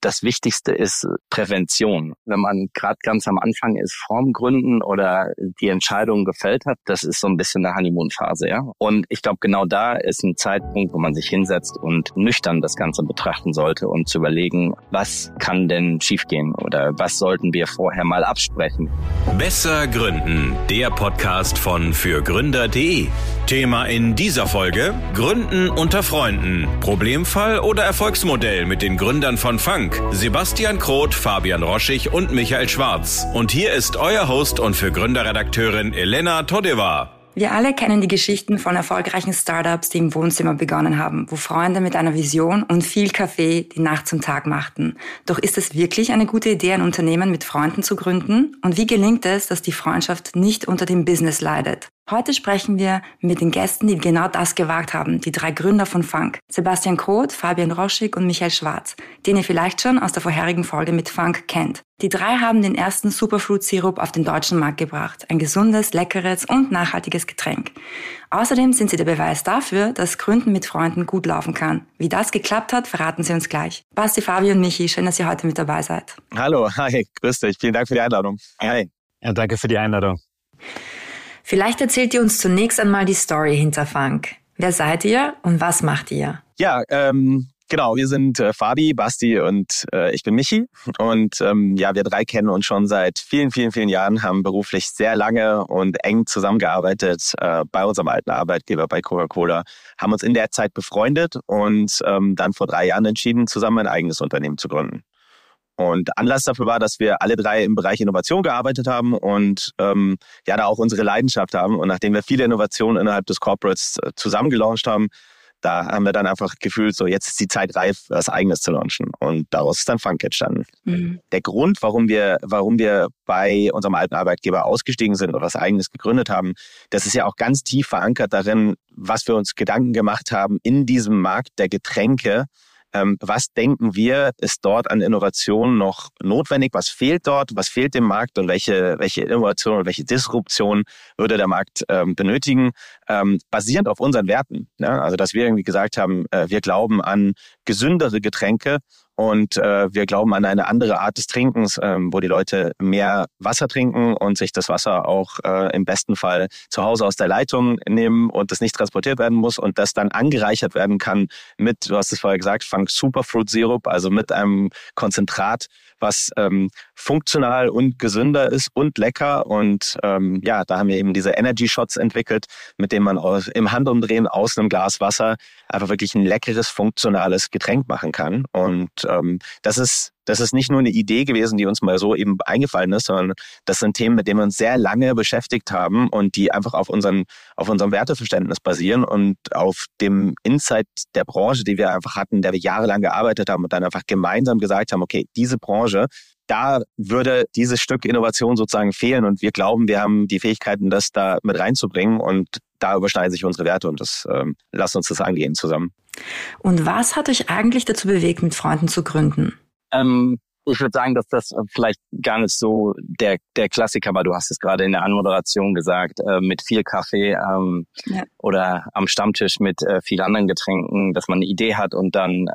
das Wichtigste ist Prävention. Wenn man gerade ganz am Anfang ist, Form gründen oder die Entscheidung gefällt hat, das ist so ein bisschen eine Honeymoon-Phase, ja. Und ich glaube, genau da ist ein Zeitpunkt, wo man sich hinsetzt und nüchtern das Ganze betrachten sollte und zu überlegen, was kann denn schiefgehen oder was sollten wir vorher mal absprechen. Besser gründen, der Podcast von fürgründer.de. Thema in dieser Folge: Gründen unter Freunden. Problemfall oder Erfolgsmodell mit den Gründern von Funk, Sebastian Kroth, Fabian Roschig und Michael Schwarz. Und hier ist euer Host und Fürgründer-Redakteurin Elena Todeva. Wir alle kennen die Geschichten von erfolgreichen Startups, die im Wohnzimmer begonnen haben, wo Freunde mit einer Vision und viel Kaffee die Nacht zum Tag machten. Doch ist es wirklich eine gute Idee, ein Unternehmen mit Freunden zu gründen? Und wie gelingt es, dass die Freundschaft nicht unter dem Business leidet? Heute sprechen wir mit den Gästen, die genau das gewagt haben, die 3 Gründer von Funk: Sebastian Kroth, Fabian Roschig und Michael Schwarz, den ihr vielleicht schon aus der vorherigen Folge mit Funk kennt. Die 3 haben den ersten Superfruit-Sirup auf den deutschen Markt gebracht. Ein gesundes, leckeres und nachhaltiges Getränk. Außerdem sind sie der Beweis dafür, dass Gründen mit Freunden gut laufen kann. Wie das geklappt hat, verraten sie uns gleich. Basti, Fabi und Michi, schön, dass ihr heute mit dabei seid. Hallo, hi, grüß dich. Vielen Dank für die Einladung. Hi. Ja, danke für die Einladung. Vielleicht erzählt ihr uns zunächst einmal die Story hinter Funk. Wer seid ihr und was macht ihr? Ja, genau, wir sind Fabi, Basti und ich bin Michi. Und wir 3 kennen uns schon seit vielen, vielen, vielen Jahren, haben beruflich sehr lange und eng zusammengearbeitet bei unserem alten Arbeitgeber bei Coca-Cola, haben uns in der Zeit befreundet und dann vor 3 Jahren entschieden, zusammen ein eigenes Unternehmen zu gründen. Und Anlass dafür war, dass wir alle 3 im Bereich Innovation gearbeitet haben und da auch unsere Leidenschaft haben. Und nachdem wir viele Innovationen innerhalb des Corporates zusammen gelauncht haben, da haben wir dann einfach gefühlt, so jetzt ist die Zeit reif, was Eigenes zu launchen. Und daraus ist dann Funk entstanden. Mhm. Der Grund, warum wir bei unserem alten Arbeitgeber ausgestiegen sind oder was Eigenes gegründet haben, das ist ja auch ganz tief verankert darin, was wir uns Gedanken gemacht haben in diesem Markt der Getränke. Was denken wir, ist dort an Innovation noch notwendig? Was fehlt dort? Was fehlt dem Markt? Und welche Innovation oder welche Disruption würde der Markt benötigen? Basierend auf unseren Werten. Ja? Also, dass wir irgendwie gesagt haben, wir glauben an gesündere Getränke und wir glauben an eine andere Art des Trinkens, wo die Leute mehr Wasser trinken und sich das Wasser auch im besten Fall zu Hause aus der Leitung nehmen und das nicht transportiert werden muss und das dann angereichert werden kann mit, du hast es vorher gesagt, Funk Superfruit Sirup, also mit einem Konzentrat, was funktional und gesünder ist und lecker. Und da haben wir eben diese Energy Shots entwickelt, mit denen man im Handumdrehen aus einem Glas Wasser einfach wirklich ein leckeres, funktionales Getränk machen kann. Und das ist nicht nur eine Idee gewesen, die uns mal so eben eingefallen ist, sondern das sind Themen, mit denen wir uns sehr lange beschäftigt haben und die einfach auf unserem Werteverständnis basieren und auf dem Insight der Branche, die wir einfach hatten, der wir jahrelang gearbeitet haben und dann einfach gemeinsam gesagt haben, okay, diese Branche, da würde dieses Stück Innovation sozusagen fehlen und wir glauben, wir haben die Fähigkeiten, das da mit reinzubringen und da überschneiden sich unsere Werte und das lasst uns das angehen zusammen. Und was hat euch eigentlich dazu bewegt, mit Freunden zu gründen? Ich würde sagen, dass das vielleicht gar nicht so der Klassiker war. Du hast es gerade in der Anmoderation gesagt, mit viel Kaffee oder am Stammtisch mit vielen anderen Getränken, dass man eine Idee hat und dann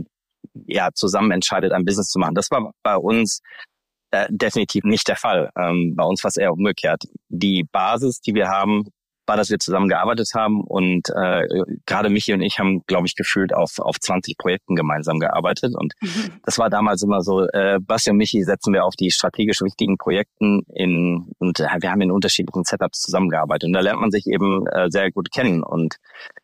zusammen entscheidet, ein Business zu machen. Das war bei uns definitiv nicht der Fall. Bei uns war es eher umgekehrt. Die Basis, die wir haben, war, dass wir zusammen gearbeitet haben und gerade Michi und ich haben, glaube ich, gefühlt auf 20 Projekten gemeinsam gearbeitet und das war damals immer so, Basti und Michi setzen wir auf die strategisch wichtigen Projekten und wir haben in unterschiedlichen Setups zusammengearbeitet und da lernt man sich eben sehr gut kennen und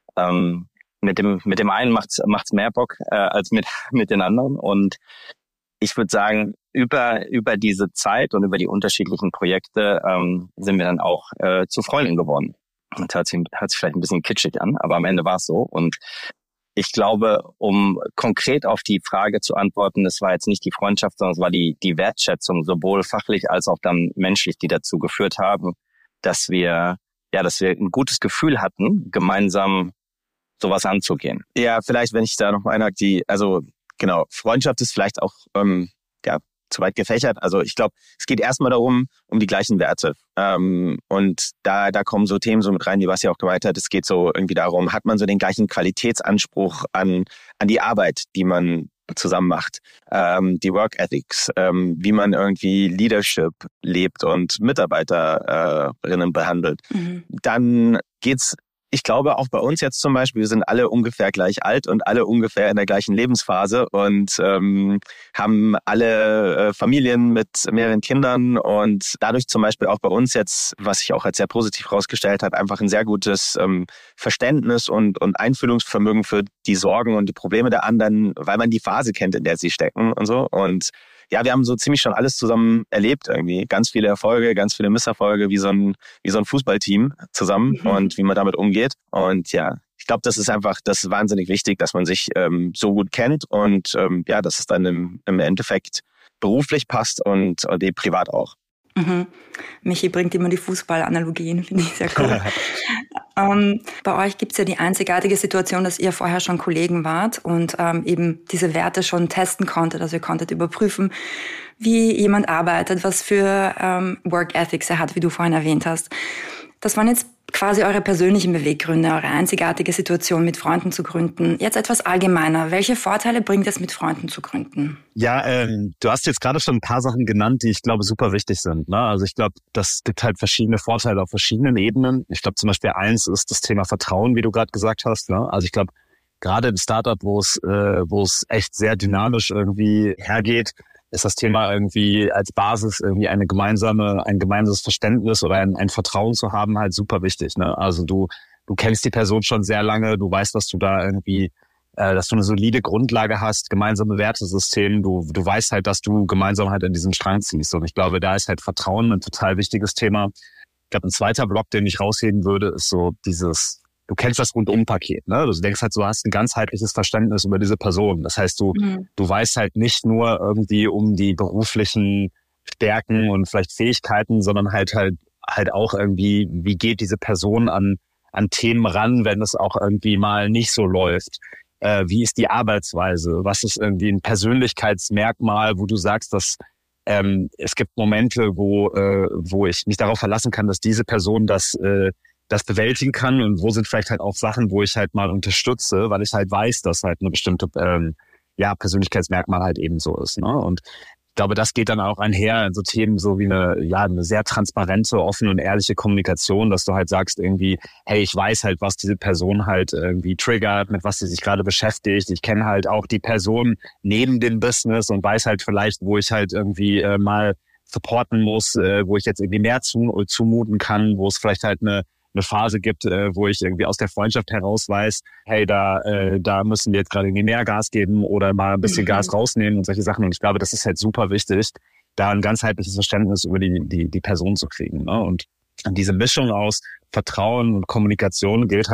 mit dem einen macht's mehr Bock als mit den anderen und ich würde sagen, über diese Zeit und über die unterschiedlichen Projekte sind wir dann auch zu Freunden geworden. Das hört sich vielleicht ein bisschen kitschig an, aber am Ende war es so. Und ich glaube, um konkret auf die Frage zu antworten, es war jetzt nicht die Freundschaft, sondern es war die Wertschätzung, sowohl fachlich als auch dann menschlich, die dazu geführt haben, dass wir ein gutes Gefühl hatten, gemeinsam sowas anzugehen. Ja, vielleicht, wenn ich da noch mal einhake, Freundschaft ist vielleicht auch zu weit gefächert. Also ich glaube, es geht erstmal darum, um die gleichen Werte. Und da kommen so Themen so mit rein, wie Basti auch gemeint hat. Es geht so irgendwie darum, hat man so den gleichen Qualitätsanspruch an die Arbeit, die man zusammen macht, die Work Ethics, wie man irgendwie Leadership lebt und Mitarbeiterinnen behandelt, dann geht's, ich glaube auch bei uns jetzt zum Beispiel, wir sind alle ungefähr gleich alt und alle ungefähr in der gleichen Lebensphase und haben alle Familien mit mehreren Kindern und dadurch zum Beispiel auch bei uns jetzt, was sich auch als sehr positiv herausgestellt hat, einfach ein sehr gutes Verständnis und Einfühlungsvermögen für die Sorgen und die Probleme der anderen, weil man die Phase kennt, in der sie stecken und so. Und ja, wir haben so ziemlich schon alles zusammen erlebt irgendwie. Ganz viele Erfolge, ganz viele Misserfolge, wie so ein Fußballteam zusammen und wie man damit umgeht. Und ja, ich glaube, das ist wahnsinnig wichtig, dass man sich so gut kennt und dass es dann im Endeffekt beruflich passt und privat auch. Michi bringt immer die Fußballanalogien, finde ich sehr cool. Bei euch gibt es ja die einzigartige Situation, dass ihr vorher schon Kollegen wart und eben diese Werte schon testen konntet. Also ihr konntet überprüfen, wie jemand arbeitet, was für Work Ethics er hat, wie du vorhin erwähnt hast. Das waren jetzt quasi eure persönlichen Beweggründe, eure einzigartige Situation, mit Freunden zu gründen. Jetzt etwas allgemeiner. Welche Vorteile bringt es, mit Freunden zu gründen? Ja, du hast jetzt gerade schon ein paar Sachen genannt, die ich glaube super wichtig sind. Ne? Also ich glaube, das gibt halt verschiedene Vorteile auf verschiedenen Ebenen. Ich glaube zum Beispiel eins ist das Thema Vertrauen, wie du gerade gesagt hast. Ne? Also ich glaube, gerade im Startup, wo es echt sehr dynamisch irgendwie hergeht, ist das Thema irgendwie als Basis irgendwie ein gemeinsames Verständnis oder ein Vertrauen zu haben halt super wichtig. Ne? Also du kennst die Person schon sehr lange, du weißt, dass du da irgendwie, dass du eine solide Grundlage hast, gemeinsame Wertesystem, du weißt halt, dass du gemeinsam halt an diesem Strang ziehst. Und ich glaube, da ist halt Vertrauen ein total wichtiges Thema. Ich glaube, ein zweiter Block, den ich rausheben würde, ist so du kennst das Rundum-Paket, ne? Du denkst halt, du hast ein ganzheitliches Verständnis über diese Person. Das heißt, du weißt halt nicht nur irgendwie um die beruflichen Stärken und vielleicht Fähigkeiten, sondern halt auch irgendwie, wie geht diese Person an Themen ran, wenn es auch irgendwie mal nicht so läuft. Wie ist die Arbeitsweise? Was ist irgendwie ein Persönlichkeitsmerkmal, wo du sagst, dass es gibt Momente, wo ich mich darauf verlassen kann, dass diese Person das bewältigen kann, und wo sind vielleicht halt auch Sachen, wo ich halt mal unterstütze, weil ich halt weiß, dass halt eine bestimmte Persönlichkeitsmerkmal halt eben so ist. Ne? Und ich glaube, das geht dann auch einher in so Themen so wie eine sehr transparente, offene und ehrliche Kommunikation, dass du halt sagst irgendwie, hey, ich weiß halt, was diese Person halt irgendwie triggert, mit was sie sich gerade beschäftigt. Ich kenne halt auch die Person neben dem Business und weiß halt vielleicht, wo ich halt irgendwie mal supporten muss, wo ich jetzt irgendwie mehr zumuten kann, wo es vielleicht halt eine Phase gibt, wo ich irgendwie aus der Freundschaft heraus weiß, hey, da müssen wir jetzt gerade irgendwie mehr Gas geben oder mal ein bisschen Gas rausnehmen und solche Sachen. Und ich glaube, das ist halt super wichtig, da ein ganzheitliches Verständnis über die Person zu kriegen. Ne? Und diese Mischung aus Vertrauen und Kommunikation gibt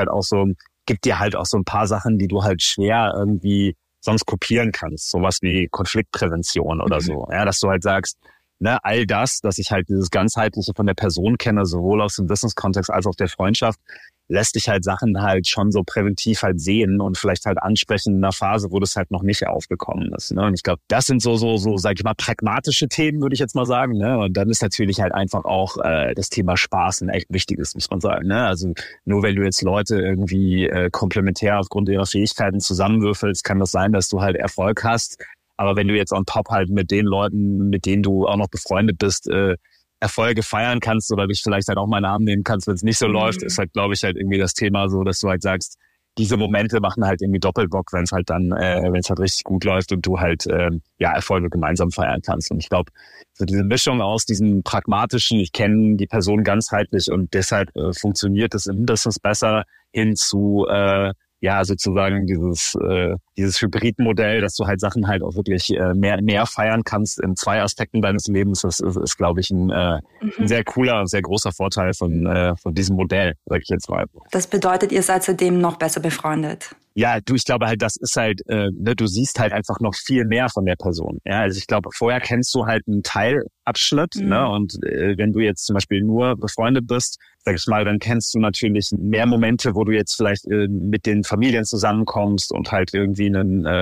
dir halt auch so ein paar Sachen, die du halt schwer irgendwie sonst kopieren kannst. Sowas wie Konfliktprävention oder so. Ja, dass du halt sagst, ne, all das, dass ich halt dieses Ganzheitliche von der Person kenne, sowohl aus dem Business-Kontext als auch der Freundschaft, lässt dich halt Sachen halt schon so präventiv halt sehen und vielleicht halt ansprechen in einer Phase, wo das halt noch nicht aufgekommen ist. Ne? Und ich glaube, das sind so, sag ich mal, pragmatische Themen, würde ich jetzt mal sagen. Ne? Und dann ist natürlich halt einfach auch das Thema Spaß ein echt wichtiges, muss man sagen. Ne? Also nur wenn du jetzt Leute irgendwie komplementär aufgrund ihrer Fähigkeiten zusammenwürfelst, kann das sein, dass du halt Erfolg hast. Aber wenn du jetzt on top halt mit den Leuten, mit denen du auch noch befreundet bist, Erfolge feiern kannst oder dich vielleicht halt auch mal in den Arm nehmen kannst, wenn es nicht so läuft, ist halt, glaube ich, halt irgendwie das Thema so, dass du halt sagst, diese Momente machen halt irgendwie Doppelbock, wenn es halt dann, wenn es halt richtig gut läuft und du halt Erfolge gemeinsam feiern kannst. Und ich glaube, so diese Mischung aus diesem pragmatischen, ich kenne die Person ganzheitlich und deshalb funktioniert es im Business besser, hin zu sozusagen dieses Hybridmodell, dass du halt Sachen halt auch wirklich mehr feiern kannst in zwei Aspekten deines Lebens. Das ist glaube ich, ein sehr cooler, sehr großer Vorteil von diesem Modell, sag ich jetzt mal. Das bedeutet, ihr seid seitdem noch besser befreundet? Ja, ich glaube halt, das ist halt, du siehst halt einfach noch viel mehr von der Person. Ja, also ich glaube, vorher kennst du halt einen Teilabschnitt, ne? Und wenn du jetzt zum Beispiel nur befreundet bist, sag ich mal, dann kennst du natürlich mehr Momente, wo du jetzt vielleicht mit den Familien zusammenkommst und halt irgendwie einen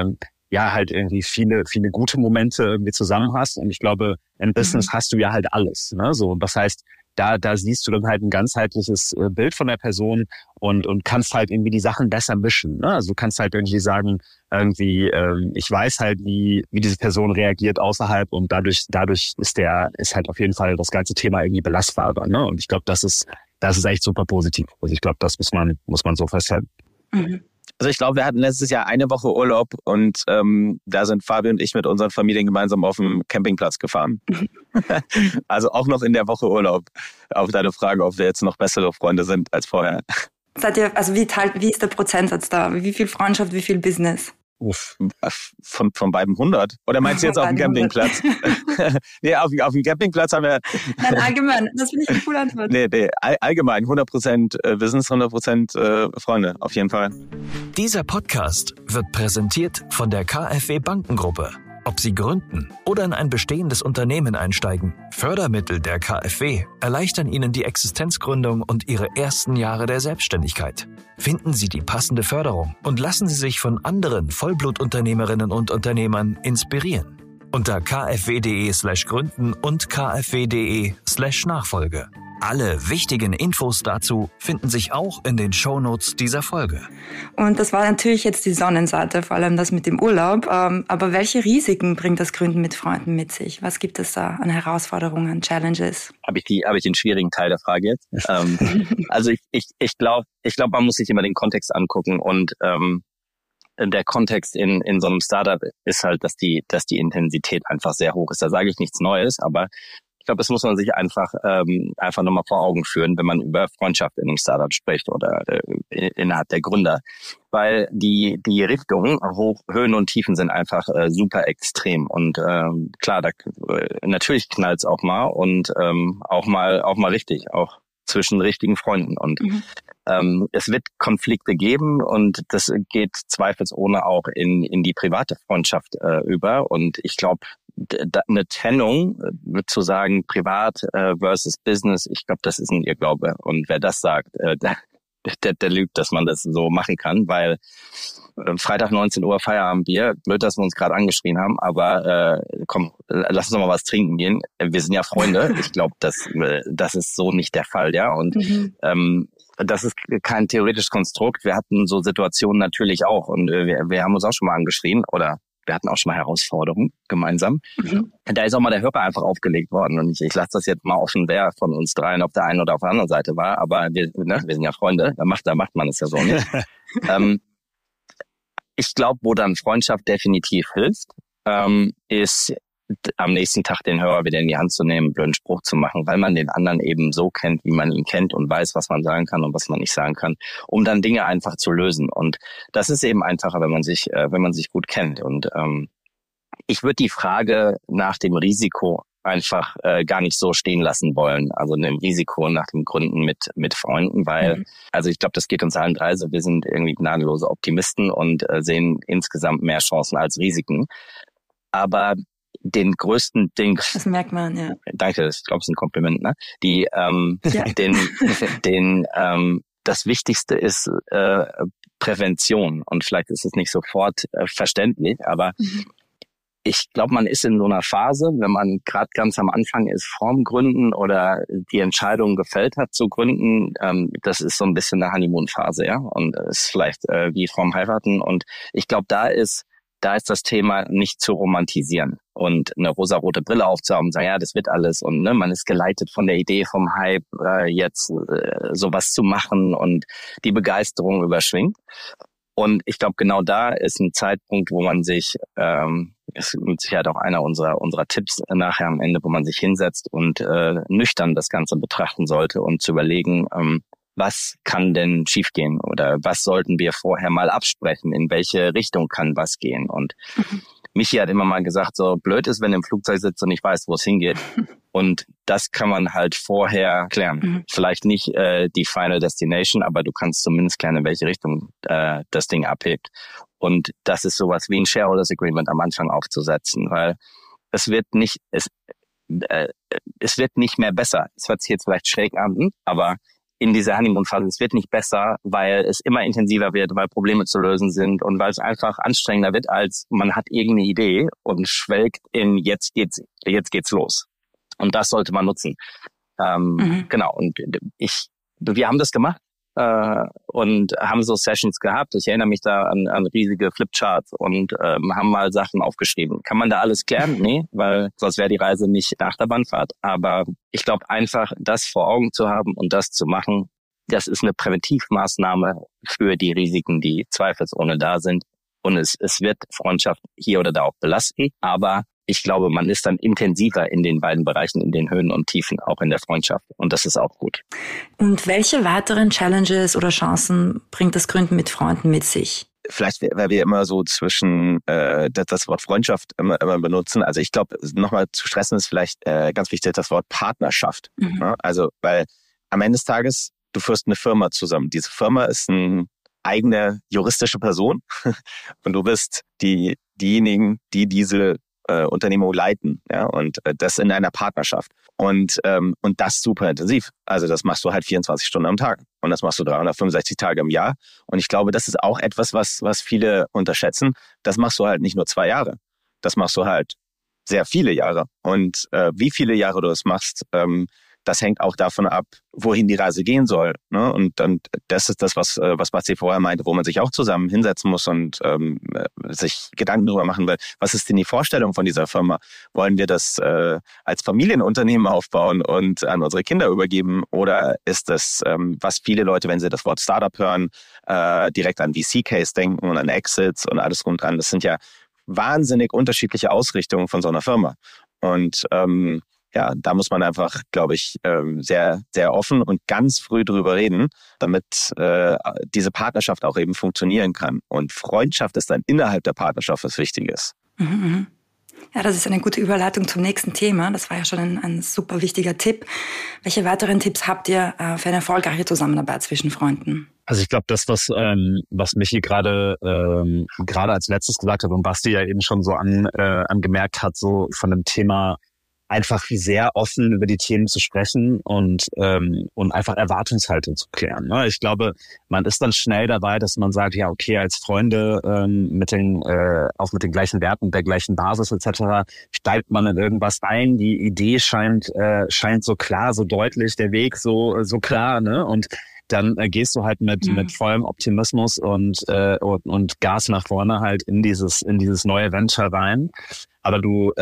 ja halt irgendwie viele gute Momente irgendwie zusammen hast. Und ich glaube, im Business hast du ja halt alles. Ne? So, und das heißt, da siehst du dann halt ein ganzheitliches Bild von der Person und kannst halt irgendwie die Sachen besser mischen. Ne? Also du kannst halt irgendwie sagen, irgendwie, ich weiß halt, wie diese Person reagiert außerhalb und dadurch ist halt auf jeden Fall das ganze Thema irgendwie belastbarer. Ne? Und ich glaube, das ist echt super positiv. Also ich glaube, das muss man so festhalten. Mhm. Also ich glaube, wir hatten letztes Jahr eine Woche Urlaub und da sind Fabi und ich mit unseren Familien gemeinsam auf dem Campingplatz gefahren. Also auch noch in der Woche Urlaub. Auf deine Frage, ob wir jetzt noch bessere Freunde sind als vorher. Seid ihr, also wie ist der Prozentsatz da? Wie viel Freundschaft, wie viel Business? Uff, von beiden 100? Oder meinst du jetzt auf dem Campingplatz? Nee, auf dem Campingplatz haben wir... Nein, allgemein. Das finde ich eine coole Antwort. Nee, allgemein. 100% Business, 100% Freunde. Auf jeden Fall. Dieser Podcast wird präsentiert von der KfW Bankengruppe. Ob Sie gründen oder in ein bestehendes Unternehmen einsteigen, Fördermittel der KfW erleichtern Ihnen die Existenzgründung und Ihre ersten Jahre der Selbstständigkeit. Finden Sie die passende Förderung und lassen Sie sich von anderen Vollblutunternehmerinnen und Unternehmern inspirieren. Unter kfw.de/gründen und kfw.de/Nachfolge. Alle wichtigen Infos dazu finden sich auch in den Shownotes dieser Folge. Und das war natürlich jetzt die Sonnenseite, vor allem das mit dem Urlaub. Aber welche Risiken bringt das Gründen mit Freunden mit sich? Was gibt es da an Herausforderungen, Challenges? Habe ich den schwierigen Teil der Frage jetzt? Also ich glaube, man muss sich immer den Kontext angucken und der Kontext in so einem Startup ist halt, dass die Intensität einfach sehr hoch ist. Da sage ich nichts Neues, aber ich glaube, das muss man sich einfach nochmal vor Augen führen, wenn man über Freundschaft in einem Startup spricht oder innerhalb der Gründer. Weil die Richtungen, Höhen und Tiefen sind einfach super extrem. Und klar, natürlich knallt's auch mal und auch mal richtig, auch zwischen richtigen Freunden. Und es wird Konflikte geben und das geht zweifelsohne auch in die private Freundschaft über. Und ich glaube, eine Trennung, zu sagen, privat versus Business, ich glaube, das ist ein Irrglaube. Und wer das sagt, der lügt, dass man das so machen kann, weil Freitag 19 Uhr Feierabendbier, blöd, dass wir uns gerade angeschrien haben, aber komm, lass uns noch mal was trinken gehen. Wir sind ja Freunde. Ich glaube, das ist so nicht der Fall, ja. Und das ist kein theoretisches Konstrukt. Wir hatten so Situationen natürlich auch und wir haben uns auch schon mal angeschrien oder wir hatten auch schon mal Herausforderungen gemeinsam. Da ist auch mal der Hörer einfach aufgelegt worden. Und ich lasse das jetzt mal offen, wer von uns dreien auf der einen oder auf der anderen Seite war. Aber wir sind ja Freunde, da macht man es ja so nicht. Ich glaube, wo dann Freundschaft definitiv hilft, ist am nächsten Tag den Hörer wieder in die Hand zu nehmen, einen blöden Spruch zu machen, weil man den anderen eben so kennt, wie man ihn kennt und weiß, was man sagen kann und was man nicht sagen kann, um dann Dinge einfach zu lösen. Und das ist eben einfacher, wenn man sich gut kennt. Und ich würde die Frage nach dem Risiko einfach gar nicht so stehen lassen wollen, also dem Risiko nach dem Gründen mit Freunden, weil, also ich glaube, das geht uns allen drei so, wir sind irgendwie gnadenlose Optimisten und sehen insgesamt mehr Chancen als Risiken. Aber den größten Ding. Das merkt man, ja. Danke, ich glaube, es ist ein Kompliment, ne? Das Wichtigste ist Prävention. Und vielleicht ist es nicht sofort verständlich, aber ich glaube, man ist in so einer Phase, wenn man gerade ganz am Anfang ist, vorm Gründen oder die Entscheidung gefällt hat zu gründen, das ist so ein bisschen eine Honeymoon-Phase, ja. Und ist vielleicht wie vorm Heiraten. Und ich glaube, da ist das Thema nicht zu romantisieren und eine rosarote Brille aufzuhaben und sagen, ja, das wird alles und ne, man ist geleitet von der Idee vom Hype, jetzt sowas zu machen und die Begeisterung überschwingt. Und ich glaube, genau da ist ein Zeitpunkt, wo man sich, ist mit Sicherheit auch einer unserer Tipps nachher am Ende, wo man sich hinsetzt und nüchtern das Ganze betrachten sollte und zu überlegen, was kann denn schiefgehen oder was sollten wir vorher mal absprechen, in welche Richtung kann was gehen. Und Michi hat immer mal gesagt, so blöd ist, wenn du im Flugzeug sitzt und nicht weißt, wo es hingeht. Und das kann man halt vorher klären. Vielleicht nicht die Final Destination, aber du kannst zumindest klären, in welche Richtung das Ding abhebt. Und das ist sowas wie ein Shareholders Agreement am Anfang aufzusetzen, weil es wird nicht mehr besser. Es hört sich jetzt vielleicht schräg an, aber in dieser Honeymoon-Phase. Es wird nicht besser, weil es immer intensiver wird, weil Probleme zu lösen sind und weil es einfach anstrengender wird, als man hat irgendeine Idee und schwelgt in jetzt geht's los. Und das sollte man nutzen. Genau. Und wir haben das gemacht. Und haben so Sessions gehabt. Ich erinnere mich da an riesige Flipcharts und haben mal Sachen aufgeschrieben. Kann man da alles klären? Nee, weil sonst wäre die Reise nicht Achterbahnfahrt. Aber ich glaube, einfach das vor Augen zu haben und das zu machen, das ist eine Präventivmaßnahme für die Risiken, die zweifelsohne da sind. Und es wird Freundschaft hier oder da auch belasten. Aber ich glaube, man ist dann intensiver in den beiden Bereichen, in den Höhen und Tiefen, auch in der Freundschaft. Und das ist auch gut. Und welche weiteren Challenges oder Chancen bringt das Gründen mit Freunden mit sich? Vielleicht, weil wir immer so zwischen das Wort Freundschaft immer benutzen. Also ich glaube, nochmal zu stressen ist vielleicht ganz wichtig, das Wort Partnerschaft. Ja? Also, weil am Ende des Tages, du führst eine Firma zusammen. Diese Firma ist eine eigene juristische Person und du bist diejenigen, die diese Unternehmung leiten, ja, und das in einer Partnerschaft und das super intensiv. Also das machst du halt 24 Stunden am Tag und das machst du 365 Tage im Jahr und ich glaube, das ist auch etwas, was viele unterschätzen. Das machst du halt nicht nur 2 Jahre, das machst du halt sehr viele Jahre und wie viele Jahre du das machst, das hängt auch davon ab, wohin die Reise gehen soll. Ne? Und dann das ist das, was Basti vorher meinte, wo man sich auch zusammen hinsetzen muss und sich Gedanken darüber machen will. Was ist denn die Vorstellung von dieser Firma? Wollen wir das als Familienunternehmen aufbauen und an unsere Kinder übergeben? Oder ist das, was viele Leute, wenn sie das Wort Startup hören, direkt an VC-Case denken und an Exits und alles drum dran? Das sind ja wahnsinnig unterschiedliche Ausrichtungen von so einer Firma. Und ja, da muss man einfach, glaube ich, sehr, sehr offen und ganz früh drüber reden, damit diese Partnerschaft auch eben funktionieren kann. Und Freundschaft ist dann innerhalb der Partnerschaft was Wichtiges. Ja, das ist eine gute Überleitung zum nächsten Thema. Das war ja schon ein super wichtiger Tipp. Welche weiteren Tipps habt ihr für eine erfolgreiche Zusammenarbeit zwischen Freunden? Also ich glaube, das, was Michi gerade als letztes gesagt hat und Basti ja eben schon so angemerkt hat, so von dem Thema einfach sehr offen über die Themen zu sprechen und einfach Erwartungshaltung zu klären. Ne? Ich glaube, man ist dann schnell dabei, dass man sagt, ja okay, als Freunde auch mit den gleichen Werten, der gleichen Basis etc. steigt man in irgendwas ein. Die Idee scheint so klar, so deutlich, der Weg so klar, ne? Und dann gehst du halt mit vollem Optimismus und Gas nach vorne halt in dieses neue Venture rein. Aber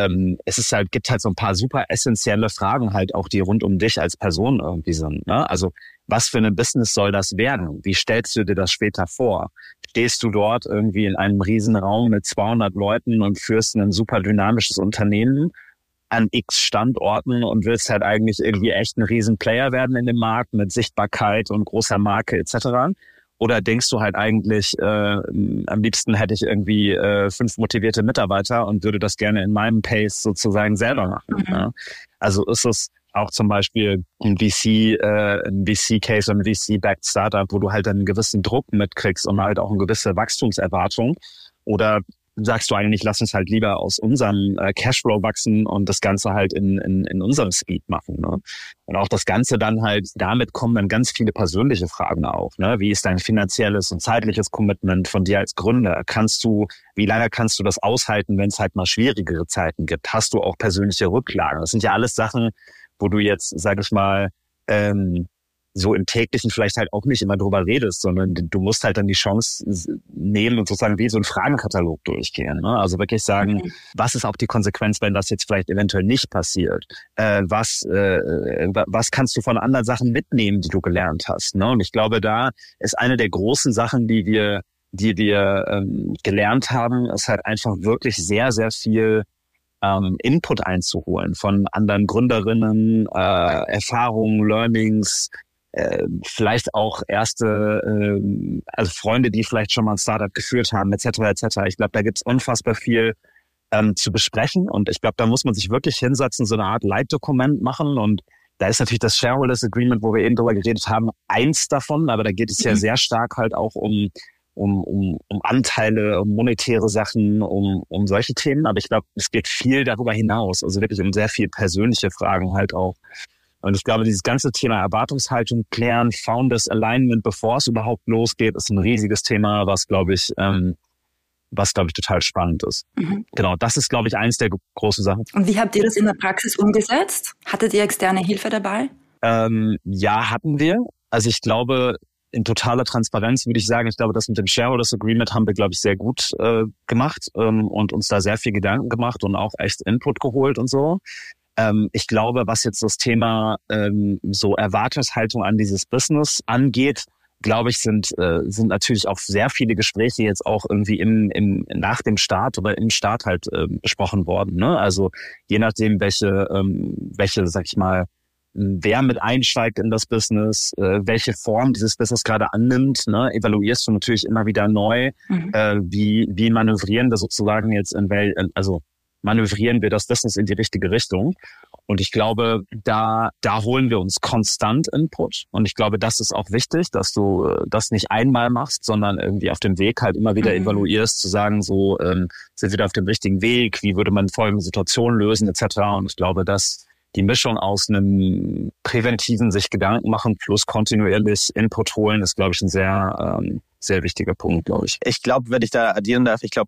gibt halt so ein paar super essentielle Fragen halt auch, die rund um dich als Person irgendwie sind. Ne? Also was für ein Business soll das werden? Wie stellst du dir das später vor? Stehst du dort irgendwie in einem Riesenraum mit 200 Leuten und führst ein super dynamisches Unternehmen an x Standorten und willst halt eigentlich irgendwie echt ein Riesenplayer werden in dem Markt mit Sichtbarkeit und großer Marke etc.? Oder denkst du halt eigentlich, am liebsten hätte ich irgendwie 5 motivierte Mitarbeiter und würde das gerne in meinem Pace sozusagen selber machen? Ja? Also ist es auch zum Beispiel ein VC-Case oder ein VC-backed Startup, wo du halt einen gewissen Druck mitkriegst und halt auch eine gewisse Wachstumserwartung? Oder sagst du eigentlich, lass uns halt lieber aus unserem Cashflow wachsen und das Ganze halt in unserem Speed machen, ne? Und auch das Ganze dann halt, damit kommen dann ganz viele persönliche Fragen auf, ne? Wie ist dein finanzielles und zeitliches Commitment von dir als Gründer? Wie lange kannst du das aushalten, wenn es halt mal schwierigere Zeiten gibt? Hast du auch persönliche Rücklagen? Das sind ja alles Sachen, wo du jetzt, sag ich mal, so im Täglichen vielleicht halt auch nicht immer drüber redest, sondern du musst halt dann die Chance nehmen und sozusagen wie so einen Fragenkatalog durchgehen. Ne? Also wirklich sagen, was ist auch die Konsequenz, wenn das jetzt vielleicht eventuell nicht passiert? Was kannst du von anderen Sachen mitnehmen, die du gelernt hast? Ne? Und ich glaube, da ist eine der großen Sachen, die wir gelernt haben, ist halt einfach wirklich sehr, sehr viel Input einzuholen von anderen Gründerinnen, Erfahrungen, Learnings, vielleicht auch erste, also Freunde, die vielleicht schon mal ein Startup geführt haben, etc. etc. Ich glaube, da gibt es unfassbar viel zu besprechen und ich glaube, da muss man sich wirklich hinsetzen, so eine Art Leitdokument machen und da ist natürlich das Shareholders Agreement, wo wir eben drüber geredet haben, eins davon, aber da geht es ja sehr stark halt auch um Anteile, um monetäre Sachen, um solche Themen. Aber ich glaube, es geht viel darüber hinaus. Also wirklich um sehr viel persönliche Fragen halt auch. Und ich glaube, dieses ganze Thema Erwartungshaltung klären, Founders Alignment, bevor es überhaupt losgeht, ist ein riesiges Thema, was glaube ich total spannend ist. Genau, das ist, glaube ich, eins der großen Sachen. Und wie habt ihr das in der Praxis umgesetzt? Hattet ihr externe Hilfe dabei? Ja, hatten wir. Also ich glaube, in totaler Transparenz würde ich sagen, ich glaube, das mit dem Shareholders Agreement haben wir, glaube ich, sehr gut gemacht und uns da sehr viel Gedanken gemacht und auch echt Input geholt und so. Ich glaube, was jetzt das Thema so Erwartungshaltung an dieses Business angeht, glaube ich, sind natürlich auch sehr viele Gespräche jetzt auch irgendwie nach dem Start oder im Start halt besprochen worden. Ne? Also je nachdem, welche, sag ich mal, wer mit einsteigt in das Business, welche Form dieses Business gerade annimmt, ne, evaluierst du natürlich immer wieder neu, wie manövrieren wir sozusagen jetzt manövrieren wir das Business in die richtige Richtung. Und ich glaube, da holen wir uns konstant Input. Und ich glaube, das ist auch wichtig, dass du das nicht einmal machst, sondern irgendwie auf dem Weg halt immer wieder evaluierst, zu sagen, so sind wir da auf dem richtigen Weg, wie würde man folgende Situationen lösen, etc. Und ich glaube, dass die Mischung aus einem präventiven sich Gedanken machen plus kontinuierlich Input holen, ist, glaube ich, ein sehr, sehr wichtiger Punkt, glaube ich. Ich glaube, wenn ich da addieren darf, ich glaube,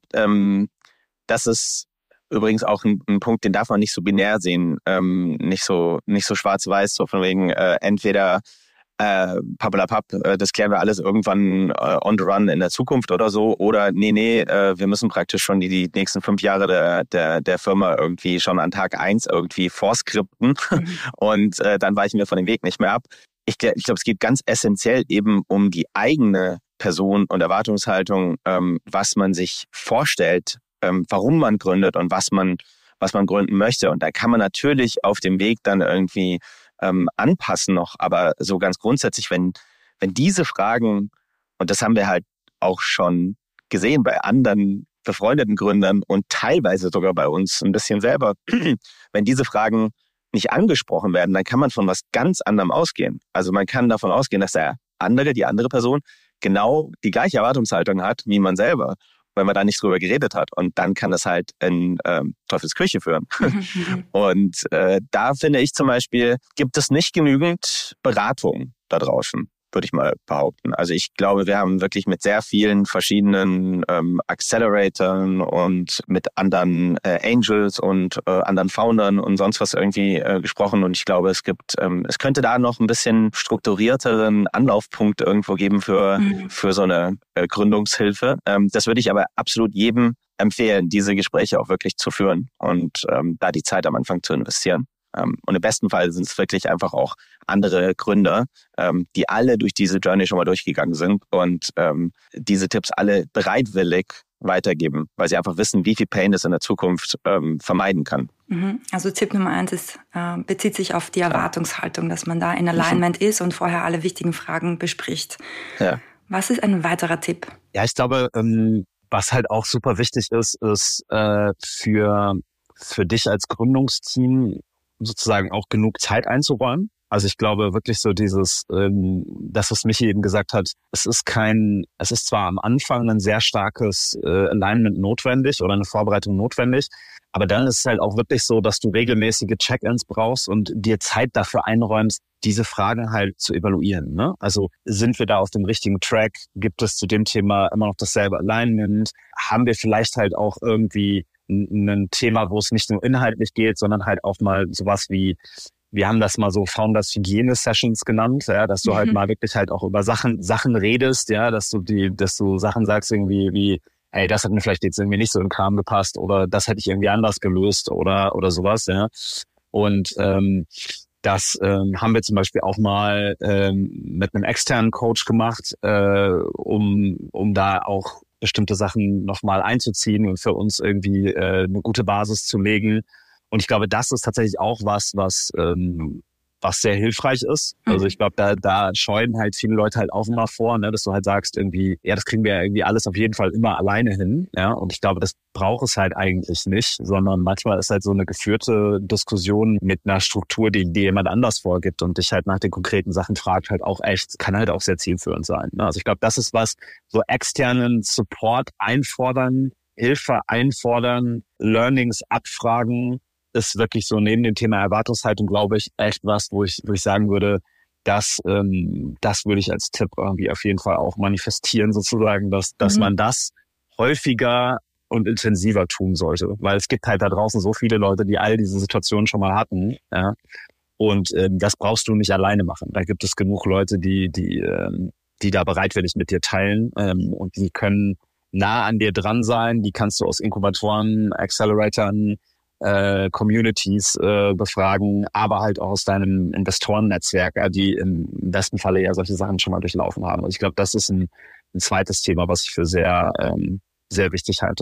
das ist übrigens auch ein Punkt, den darf man nicht so binär sehen, nicht so schwarz-weiß, so von wegen entweder pappelapapp, das klären wir alles irgendwann on the run in der Zukunft oder so, oder nee, wir müssen praktisch schon die nächsten 5 Jahre der Firma irgendwie schon an Tag 1 irgendwie vorskripten und dann weichen wir von dem Weg nicht mehr ab. Ich glaube, es geht ganz essentiell eben um die eigene Person und Erwartungshaltung, was man sich vorstellt, warum man gründet und was man gründen möchte. Und da kann man natürlich auf dem Weg dann irgendwie anpassen noch, aber so ganz grundsätzlich, wenn diese Fragen, und das haben wir halt auch schon gesehen bei anderen befreundeten Gründern und teilweise sogar bei uns ein bisschen selber, wenn diese Fragen nicht angesprochen werden, dann kann man von was ganz anderem ausgehen. Also man kann davon ausgehen, dass die andere Person genau die gleiche Erwartungshaltung hat wie man selber, weil man da nicht drüber geredet hat. Und dann kann das halt in Teufels Küche führen. Und da finde ich zum Beispiel, gibt es nicht genügend Beratung da draußen, würde ich mal behaupten. Also ich glaube, wir haben wirklich mit sehr vielen verschiedenen Acceleratoren und mit anderen Angels und anderen Foundern und sonst was irgendwie gesprochen. Und ich glaube, es könnte da noch ein bisschen strukturierteren Anlaufpunkt irgendwo geben für so eine Gründungshilfe. Das würde ich aber absolut jedem empfehlen, diese Gespräche auch wirklich zu führen und da die Zeit am Anfang zu investieren. Und im besten Fall sind es wirklich einfach auch andere Gründer, die alle durch diese Journey schon mal durchgegangen sind und diese Tipps alle bereitwillig weitergeben, weil sie einfach wissen, wie viel Pain es in der Zukunft vermeiden kann. Also Tipp Nummer 1 bezieht sich auf die Erwartungshaltung, dass man da in Alignment ist und vorher alle wichtigen Fragen bespricht. Ja. Was ist ein weiterer Tipp? Ja, ich glaube, was halt auch super wichtig ist für dich als Gründungsteam sozusagen auch genug Zeit einzuräumen. Also ich glaube wirklich so dieses, das, was Michi eben gesagt hat, es ist zwar am Anfang ein sehr starkes Alignment notwendig oder eine Vorbereitung notwendig, aber dann ist es halt auch wirklich so, dass du regelmäßige Check-ins brauchst und dir Zeit dafür einräumst, diese Fragen halt zu evaluieren. Ne? Also sind wir da auf dem richtigen Track? Gibt es zu dem Thema immer noch dasselbe Alignment? Haben wir vielleicht halt auch irgendwie ein Thema, wo es nicht nur inhaltlich geht, sondern halt auch mal sowas wie, wir haben das mal so Founders Hygiene Sessions genannt, ja, dass du halt mal wirklich halt auch über Sachen redest, ja, dass du Sachen sagst irgendwie wie, ey, das hat mir vielleicht jetzt irgendwie nicht so in den Kram gepasst oder das hätte ich irgendwie anders gelöst oder sowas, ja. Und das haben wir zum Beispiel auch mal mit einem externen Coach gemacht, um da auch bestimmte Sachen nochmal einzuziehen und für uns irgendwie eine gute Basis zu legen. Und ich glaube, das ist tatsächlich auch was sehr hilfreich ist. Also ich glaube, da scheuen halt viele Leute halt auch immer vor, ne, dass du halt sagst irgendwie, ja, das kriegen wir ja irgendwie alles auf jeden Fall immer alleine hin. Ja, und ich glaube, das braucht es halt eigentlich nicht, sondern manchmal ist halt so eine geführte Diskussion mit einer Struktur, die jemand anders vorgibt und dich halt nach den konkreten Sachen fragt, halt auch echt, kann halt auch sehr zielführend sein. Ne? Also ich glaube, das ist was, so externen Support einfordern, Hilfe einfordern, Learnings abfragen, ist wirklich so neben dem Thema Erwartungshaltung, glaube ich, echt was, wo ich sagen würde, das würde ich als Tipp irgendwie auf jeden Fall auch manifestieren, sozusagen, dass man das häufiger und intensiver tun sollte. Weil es gibt halt da draußen so viele Leute, die all diese Situationen schon mal hatten. Ja? Und das brauchst du nicht alleine machen. Da gibt es genug Leute, die da bereitwillig mit dir teilen und die können nah an dir dran sein. Die kannst du aus Inkubatoren, Acceleratoren, Communities befragen, aber halt auch aus deinem Investorennetzwerk, die im besten Falle ja solche Sachen schon mal durchlaufen haben. Also ich glaube, das ist ein zweites Thema, was ich für sehr, sehr wichtig halte.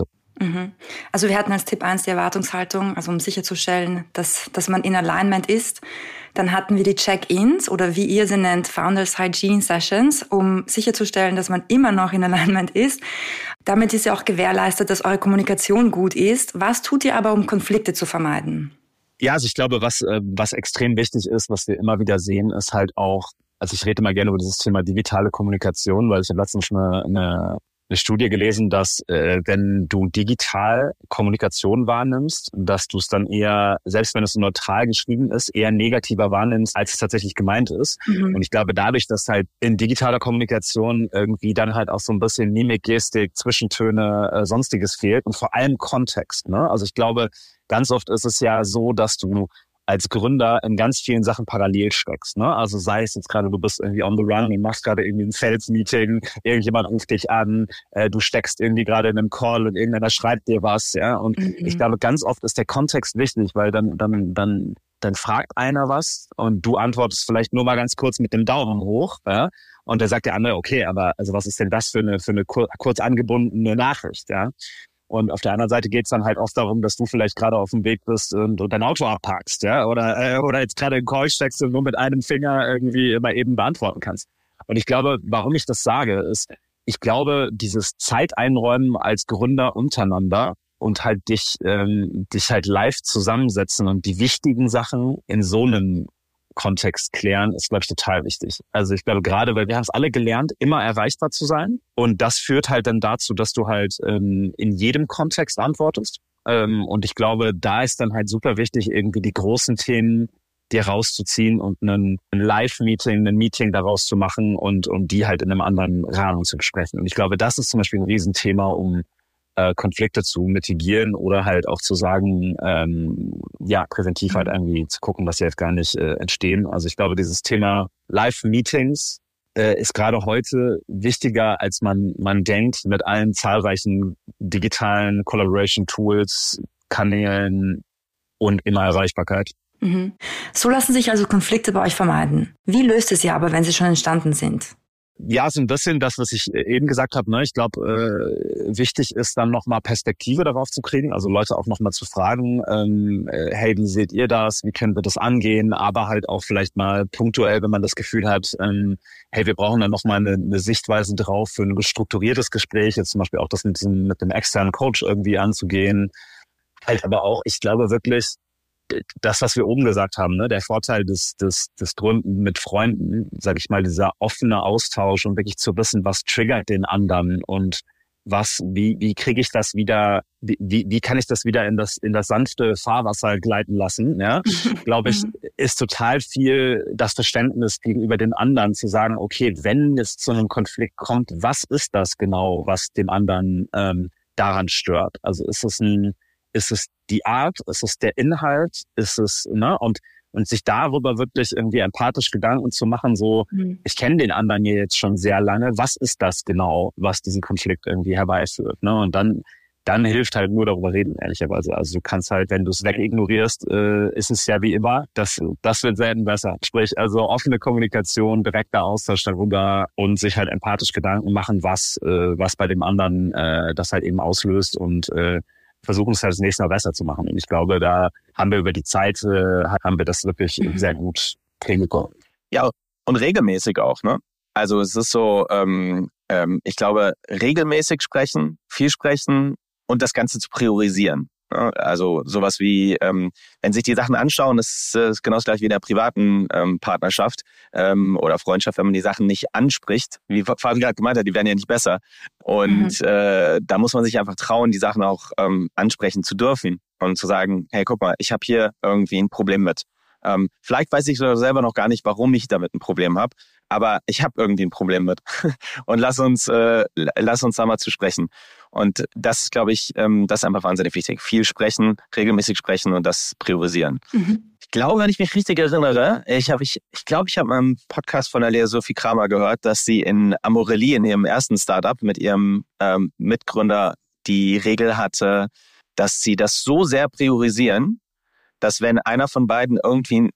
Also wir hatten als Tipp 1 die Erwartungshaltung, also um sicherzustellen, dass man in Alignment ist. Dann hatten wir die Check-ins oder wie ihr sie nennt, Founders Hygiene Sessions, um sicherzustellen, dass man immer noch in Alignment ist. Damit ist ja auch gewährleistet, dass eure Kommunikation gut ist. Was tut ihr aber, um Konflikte zu vermeiden? Ja, also ich glaube, was extrem wichtig ist, was wir immer wieder sehen, ist halt auch, also ich rede immer gerne über dieses Thema digitale Kommunikation, weil ich habe letztens schon eine Studie gelesen, dass wenn du digital Kommunikation wahrnimmst, dass du es dann eher, selbst wenn es so neutral geschrieben ist, eher negativer wahrnimmst, als es tatsächlich gemeint ist. Und ich glaube, dadurch, dass halt in digitaler Kommunikation irgendwie dann halt auch so ein bisschen Mimik, Gestik, Zwischentöne, Sonstiges fehlt und vor allem Kontext. Ne? Also ich glaube, ganz oft ist es ja so, dass du als Gründer in ganz vielen Sachen parallel steckst, ne? Also sei es jetzt gerade, du bist irgendwie on the run und machst gerade irgendwie ein Sales-Meeting, irgendjemand ruft dich an, du steckst irgendwie gerade in einem Call und irgendeiner schreibt dir was, ja? Und ich glaube, ganz oft ist der Kontext wichtig, weil dann fragt einer was und du antwortest vielleicht nur mal ganz kurz mit dem Daumen hoch, ja? Und der sagt der andere, okay, aber also was ist denn das für eine kurz angebundene Nachricht, ja? Und auf der anderen Seite geht's dann halt oft darum, dass du vielleicht gerade auf dem Weg bist und dein Auto abparkst, ja, oder jetzt gerade in Call steckst und nur mit einem Finger irgendwie immer eben beantworten kannst. Und ich glaube, warum ich das sage, ist, ich glaube, dieses Zeiteinräumen als Gründer untereinander und halt dich halt live zusammensetzen und die wichtigen Sachen in so einem Kontext klären, ist, glaube ich, total wichtig. Also ich glaube gerade, weil wir haben es alle gelernt, immer erreichbar zu sein. Und das führt halt dann dazu, dass du halt in jedem Kontext antwortest. Und ich glaube, da ist dann halt super wichtig, irgendwie die großen Themen dir rauszuziehen und ein Live-Meeting, ein Meeting daraus zu machen und die halt in einem anderen Rahmen zu besprechen. Und ich glaube, das ist zum Beispiel ein Riesenthema, um Konflikte zu mitigieren oder halt auch zu sagen, präventiv halt irgendwie zu gucken, dass sie jetzt gar nicht entstehen. Also ich glaube, dieses Thema Live-Meetings ist gerade heute wichtiger, als man denkt, mit allen zahlreichen digitalen Collaboration-Tools, Kanälen und immer Erreichbarkeit. So lassen sich also Konflikte bei euch vermeiden. Wie löst es ihr aber, wenn sie schon entstanden sind? Ja, so ein bisschen das, was ich eben gesagt habe. Ne? Ich glaube, wichtig ist dann nochmal Perspektive darauf zu kriegen, also Leute auch nochmal zu fragen, hey, wie seht ihr das? Wie können wir das angehen? Aber halt auch vielleicht mal punktuell, wenn man das Gefühl hat, hey, wir brauchen dann nochmal eine Sichtweise drauf für ein strukturiertes Gespräch, jetzt zum Beispiel auch das mit dem externen Coach irgendwie anzugehen. Halt aber auch, ich glaube wirklich, das, was wir oben gesagt haben, ne, der Vorteil des Gründen mit Freunden, sage ich mal, dieser offene Austausch und wirklich zu wissen, was triggert den anderen und wie kriege ich das wieder, wie kann ich das wieder in das sanfte Fahrwasser gleiten lassen, ja, glaube ich, ist total viel das Verständnis gegenüber den anderen zu sagen, okay, wenn es zu einem Konflikt kommt, was ist das genau, was den anderen daran stört? Also ist es die Art, ist es der Inhalt, ist es, ne, und sich darüber wirklich irgendwie empathisch Gedanken zu machen, so, ich kenne den anderen hier jetzt schon sehr lange, was ist das genau, was diesen Konflikt irgendwie herbeiführt, ne, und dann hilft halt nur darüber reden, ehrlicherweise. Also du kannst halt, wenn du es wegignorierst, ist es ja wie immer, das wird selten besser. Sprich, also offene Kommunikation, direkter Austausch darüber und sich halt empathisch Gedanken machen, was bei dem anderen das halt eben auslöst und versuchen es halt das nächste Mal besser zu machen. Und ich glaube, da haben wir über die Zeit, haben wir das wirklich sehr gut hinbekommen. Ja, und regelmäßig auch, ne? Also es ist so, ich glaube, regelmäßig sprechen, viel sprechen und das Ganze zu priorisieren. Also sowas wie, wenn sich die Sachen anschauen, das ist genau das gleiche wie in der privaten Partnerschaft oder Freundschaft, wenn man die Sachen nicht anspricht, wie Fabi gerade gemeint hat, die werden ja nicht besser. Und da muss man sich einfach trauen, die Sachen auch ansprechen zu dürfen und zu sagen, hey, guck mal, ich habe hier irgendwie ein Problem mit. Vielleicht weiß ich selber noch gar nicht, warum ich damit ein Problem habe, aber ich habe irgendwie ein Problem mit. Und lass uns da mal zu sprechen. Und das ist, glaube ich, das ist einfach wahnsinnig wichtig. Viel sprechen, regelmäßig sprechen und das priorisieren. Ich glaube, wenn ich mich richtig erinnere, ich glaube, ich habe mal einen Podcast von der Lea Sophie Kramer gehört, dass sie in Amorelie, in ihrem ersten Startup mit ihrem Mitgründer die Regel hatte, dass sie das so sehr priorisieren, dass wenn einer von beiden irgendwie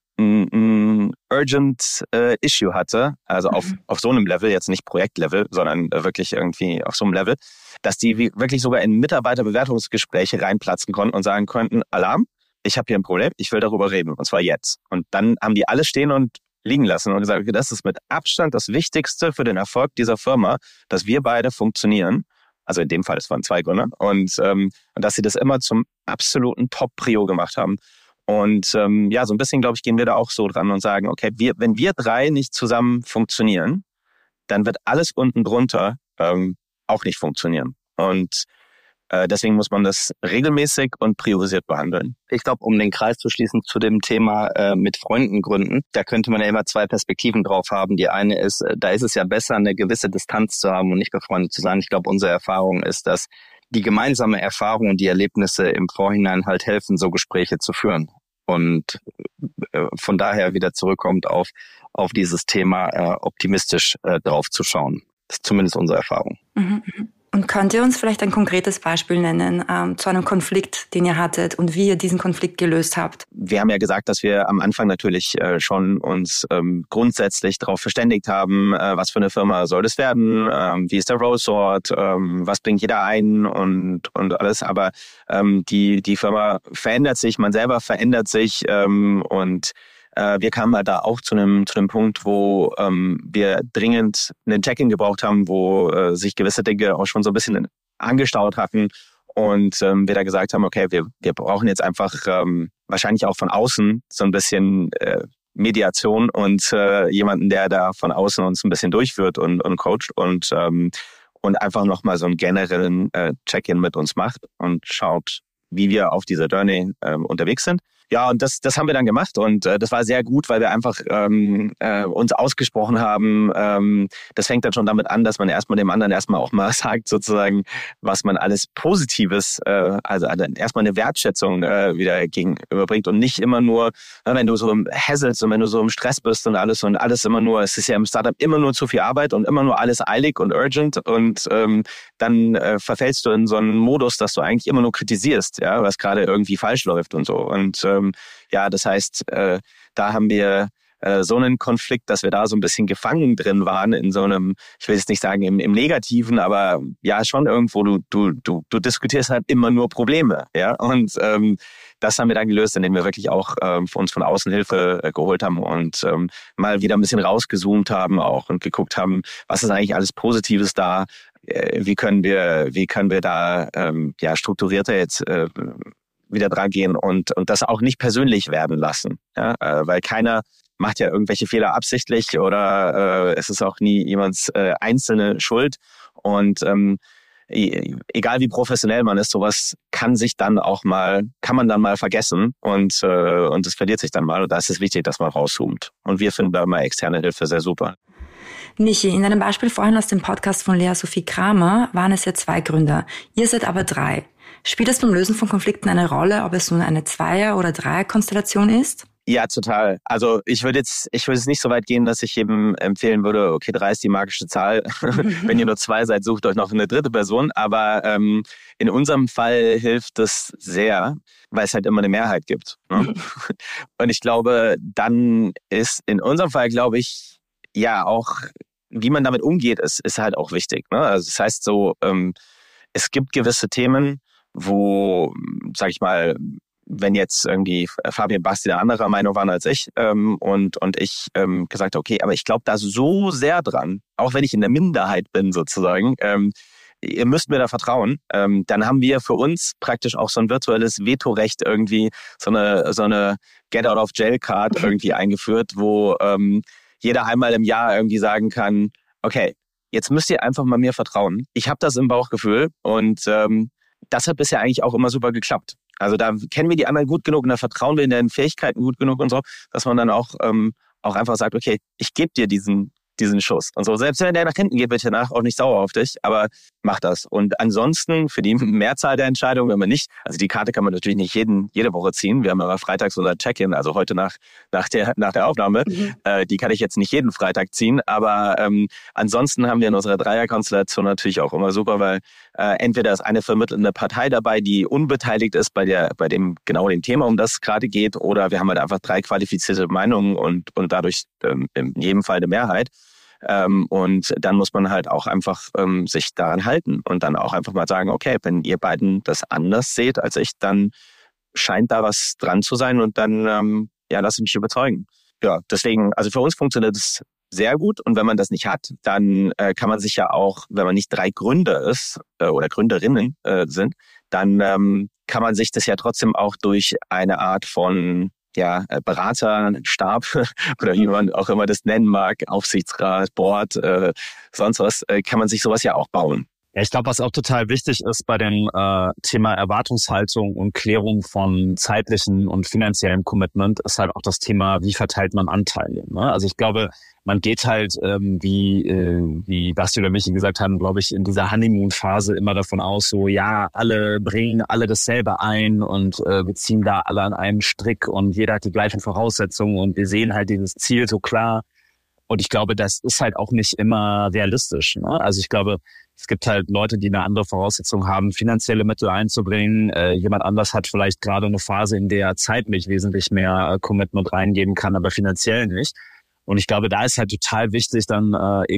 ein urgent Issue hatte, also auf so einem Level, jetzt nicht Projektlevel, sondern wirklich irgendwie auf so einem Level, dass die wirklich sogar in Mitarbeiterbewertungsgespräche reinplatzen konnten und sagen konnten, Alarm, ich habe hier ein Problem, ich will darüber reden, und zwar jetzt. Und dann haben die alles stehen und liegen lassen und gesagt, okay, das ist mit Abstand das Wichtigste für den Erfolg dieser Firma, dass wir beide funktionieren. Also in dem Fall, es waren 2 Gründer. Und dass sie das immer zum absoluten Top-Prio gemacht haben. Und so ein bisschen, glaube ich, gehen wir da auch so dran und sagen, okay, wenn wir 3 nicht zusammen funktionieren, dann wird alles unten drunter auch nicht funktionieren. Und deswegen muss man das regelmäßig und priorisiert behandeln. Ich glaube, um den Kreis zu schließen zu dem Thema mit Freunden gründen, da könnte man ja immer 2 Perspektiven drauf haben. Die eine ist, da ist es ja besser, eine gewisse Distanz zu haben und nicht befreundet zu sein. Ich glaube, unsere Erfahrung ist, dass die gemeinsame Erfahrung und die Erlebnisse im Vorhinein halt helfen, so Gespräche zu führen. Und von daher wieder zurückkommt auf dieses Thema, optimistisch drauf zu schauen. Das ist zumindest unsere Erfahrung. Und könnt ihr uns vielleicht ein konkretes Beispiel nennen zu einem Konflikt, den ihr hattet und wie ihr diesen Konflikt gelöst habt? Wir haben ja gesagt, dass wir am Anfang natürlich schon uns grundsätzlich darauf verständigt haben, was für eine Firma soll das werden, wie ist der Rollsort, was bringt jeder ein und alles. Aber die Firma verändert sich, man selber verändert sich und wir kamen halt da auch zu einem Punkt, wo wir dringend einen Check-in gebraucht haben, wo sich gewisse Dinge auch schon so ein bisschen angestaut hatten und wir da gesagt haben, okay, wir brauchen jetzt einfach wahrscheinlich auch von außen so ein bisschen Mediation und jemanden, der da von außen uns ein bisschen durchführt und coacht und einfach nochmal so einen generellen Check-in mit uns macht und schaut, wie wir auf dieser Journey unterwegs sind. Ja, und das haben wir dann gemacht und das war sehr gut, weil wir einfach uns ausgesprochen haben. Das fängt dann schon damit an, dass man erstmal dem anderen erstmal auch mal sagt, sozusagen, was man alles Positives, also erstmal eine Wertschätzung wieder gegenüberbringt und nicht immer nur, wenn du so hasselst und wenn du so im Stress bist und alles immer nur, es ist ja im Startup immer nur zu viel Arbeit und immer nur alles eilig und urgent und dann verfällst du in so einen Modus, dass du eigentlich immer nur kritisierst, ja, was gerade irgendwie falsch läuft und so. Und das heißt, da haben wir so einen Konflikt, dass wir da so ein bisschen gefangen drin waren in so einem, ich will jetzt nicht sagen im Negativen, aber ja schon irgendwo, du diskutierst halt immer nur Probleme, ja, und das haben wir dann gelöst, indem wir wirklich auch uns von außen Hilfe geholt haben und mal wieder ein bisschen rausgezoomt haben auch und geguckt haben, was ist eigentlich alles Positives da, wie können wir da strukturierter jetzt wieder dran gehen und das auch nicht persönlich werden lassen, ja, weil keiner macht ja irgendwelche Fehler absichtlich oder es ist auch nie jemands einzelne Schuld und egal wie professionell man ist, sowas kann man dann mal vergessen und es verliert sich dann mal und da ist es wichtig, dass man rauszoomt und wir finden da mal externe Hilfe sehr super. Michi, in deinem Beispiel vorhin aus dem Podcast von Lea Sophie Kramer waren es ja 2 Gründer. Ihr seid aber 3. Spielt es beim Lösen von Konflikten eine Rolle, ob es nun eine 2er- oder 3er-Konstellation ist? Ja, total. Also ich würde jetzt nicht so weit gehen, dass ich jedem empfehlen würde, okay, 3 ist die magische Zahl. Wenn ihr nur 2 seid, sucht euch noch eine 3. Person. Aber in unserem Fall hilft das sehr, weil es halt immer eine Mehrheit gibt. Ne? Und ich glaube, dann ist in unserem Fall, glaube ich, ja auch, wie man damit umgeht, ist halt auch wichtig. Ne? Also das heißt so, es gibt gewisse Themen, wo, sag ich mal, wenn jetzt irgendwie Fabian Basti der anderer Meinung waren als ich und ich gesagt, okay, aber ich glaube da so sehr dran, auch wenn ich in der Minderheit bin sozusagen, ihr müsst mir da vertrauen, dann haben wir für uns praktisch auch so ein virtuelles Vetorecht irgendwie, so eine Get-out-of-Jail-Card irgendwie eingeführt, wo jeder einmal im Jahr irgendwie sagen kann, okay, jetzt müsst ihr einfach mal mir vertrauen. Ich habe das im Bauchgefühl und das hat bisher eigentlich auch immer super geklappt. Also da kennen wir die anderen gut genug und da vertrauen wir in deren Fähigkeiten gut genug und so, dass man dann auch einfach sagt, okay, ich gebe dir diesen Schuss. Und so, selbst wenn der nach hinten geht, wird danach auch nicht sauer auf dich, aber mach das. Und ansonsten für die Mehrzahl der Entscheidungen, wenn man nicht, also die Karte kann man natürlich nicht jede Woche ziehen. Wir haben aber freitags unser Check-in, also heute nach der Aufnahme. Die kann ich jetzt nicht jeden Freitag ziehen, aber ansonsten haben wir in unserer Dreierkonstellation natürlich auch immer super, weil entweder ist eine vermittelnde Partei dabei, die unbeteiligt ist bei dem Thema, um das es gerade geht, oder wir haben halt einfach 3 qualifizierte Meinungen und dadurch in jedem Fall eine Mehrheit. Und dann muss man halt auch einfach sich daran halten und dann auch einfach mal sagen, okay, wenn ihr beiden das anders seht als ich, dann scheint da was dran zu sein und dann lasst mich überzeugen. Ja, deswegen, also für uns funktioniert es sehr gut und wenn man das nicht hat, dann kann man sich ja auch, wenn man nicht 3 Gründer ist oder Gründerinnen sind, dann kann man sich das ja trotzdem auch durch eine Art von Berater, Stab oder wie man auch immer das nennen mag, Aufsichtsrat, Board, sonst was, kann man sich sowas ja auch bauen. Ja, ich glaube, was auch total wichtig ist bei dem Thema Erwartungshaltung und Klärung von zeitlichen und finanziellem Commitment, ist halt auch das Thema, wie verteilt man Anteile. Ne? Also ich glaube, man geht halt, wie Basti oder Michi gesagt haben, glaube ich, in dieser Honeymoon-Phase immer davon aus, so alle bringen alle dasselbe ein und wir ziehen da alle an einem Strick und jeder hat die gleichen Voraussetzungen und wir sehen halt dieses Ziel so klar. Und ich glaube, das ist halt auch nicht immer realistisch. Ne? Also ich glaube, es gibt halt Leute, die eine andere Voraussetzung haben, finanzielle Mittel einzubringen. Jemand anders hat vielleicht gerade eine Phase, in der er zeitlich wesentlich mehr Commitment reingeben kann, aber finanziell nicht. Und ich glaube, da ist halt total wichtig, dann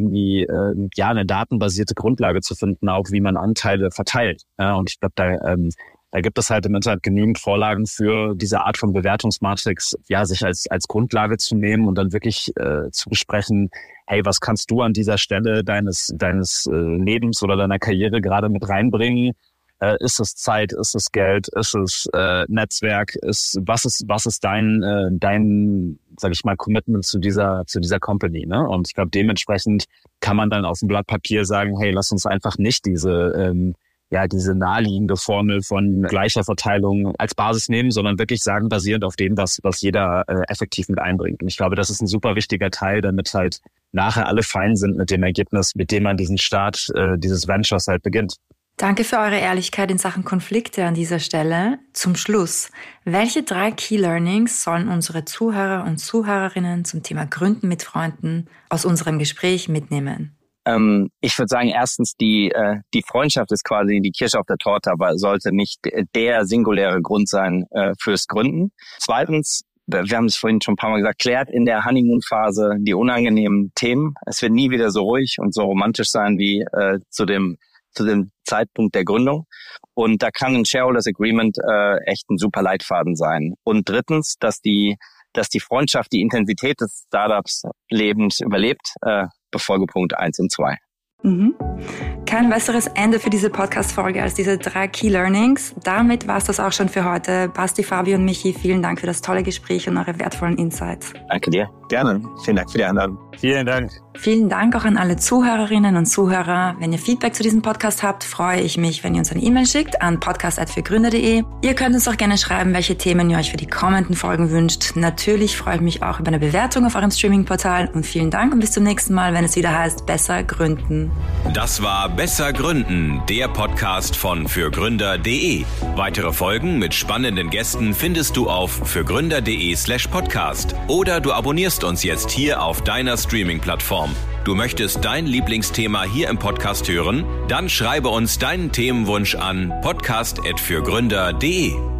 eine datenbasierte Grundlage zu finden, auch wie man Anteile verteilt. Und ich glaube, da gibt es halt im Internet genügend Vorlagen für diese Art von Bewertungsmatrix, sich als Grundlage zu nehmen und dann wirklich zu besprechen, hey, was kannst du an dieser Stelle deines Lebens oder deiner Karriere gerade mit reinbringen? Ist es Zeit, ist es Geld, ist es Netzwerk, was ist dein, sag ich mal, Commitment zu dieser Company, ne? Und ich glaube, dementsprechend kann man dann auf dem Blatt Papier sagen, hey, lass uns einfach nicht diese naheliegende Formel von gleicher Verteilung als Basis nehmen, sondern wirklich sagen, basierend auf dem, was jeder effektiv mit einbringt. Und ich glaube, das ist ein super wichtiger Teil, damit halt nachher alle fein sind mit dem Ergebnis, mit dem man diesen Start dieses Ventures halt beginnt. Danke für eure Ehrlichkeit in Sachen Konflikte an dieser Stelle. Zum Schluss, welche 3 Key Learnings sollen unsere Zuhörer und Zuhörerinnen zum Thema Gründen mit Freunden aus unserem Gespräch mitnehmen? Ich würde sagen, erstens, die Freundschaft ist quasi die Kirsche auf der Torte, aber sollte nicht der singuläre Grund sein fürs Gründen. Zweitens, wir haben es vorhin schon ein paar Mal gesagt, klärt in der Honeymoon-Phase die unangenehmen Themen. Es wird nie wieder so ruhig und so romantisch sein wie zu dem Zeitpunkt der Gründung. Und da kann ein Shareholders Agreement echt ein super Leitfaden sein. Und drittens, dass die Freundschaft die Intensität des Startups-Lebens überlebt, befolge Punkt 1 und 2. Kein besseres Ende für diese Podcast-Folge als diese 3 Key Learnings. Damit war es das auch schon für heute. Basti, Fabi und Michi, vielen Dank für das tolle Gespräch und eure wertvollen Insights. Danke dir. Gerne. Vielen Dank für die Einladung. Vielen Dank. Vielen Dank auch an alle Zuhörerinnen und Zuhörer. Wenn ihr Feedback zu diesem Podcast habt, freue ich mich, wenn ihr uns eine E-Mail schickt an podcast@fürgründer.de. Ihr könnt uns auch gerne schreiben, welche Themen ihr euch für die kommenden Folgen wünscht. Natürlich freue ich mich auch über eine Bewertung auf eurem Streaming-Portal und vielen Dank und bis zum nächsten Mal, wenn es wieder heißt Besser Gründen. Das war Besser Gründen, der Podcast von fürgründer.de. Weitere Folgen mit spannenden Gästen findest du auf fürgründer.de/podcast oder du abonnierst uns jetzt hier auf deiner Streaming-Plattform. Du möchtest dein Lieblingsthema hier im Podcast hören? Dann schreibe uns deinen Themenwunsch an podcast@fürgründer.de.